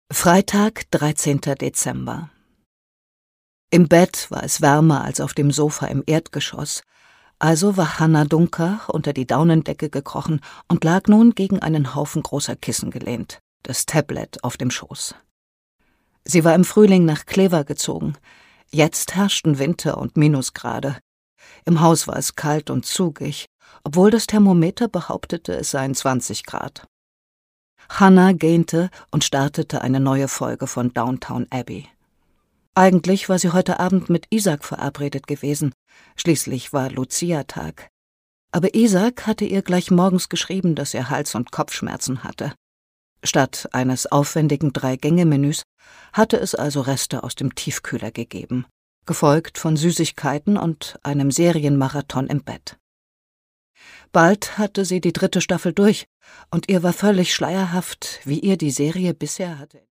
Freitag, 13. Dezember. Im Bett war es wärmer als auf dem Sofa im Erdgeschoss, also war Hannah Dunker unter die Daunendecke gekrochen und lag nun gegen einen Haufen großer Kissen gelehnt, das Tablet auf dem Schoß. Sie war im Frühling nach Clever gezogen. Jetzt herrschten Winter und Minusgrade. Im Haus war es kalt und zugig, obwohl das Thermometer behauptete, es seien 20 Grad. Hannah gähnte und startete eine neue Folge von Downton Abbey. Eigentlich war sie heute Abend mit Isaac verabredet gewesen. Schließlich war Lucia-Tag. Aber Isaac hatte ihr gleich morgens geschrieben, dass er Hals- und Kopfschmerzen hatte. Statt eines aufwendigen 3-Gänge-Menüs hatte es also Reste aus dem Tiefkühler gegeben, gefolgt von Süßigkeiten und einem Serienmarathon im Bett. Bald hatte sie die 3. Staffel durch, und ihr war völlig schleierhaft, wie ihr die Serie bisher hatte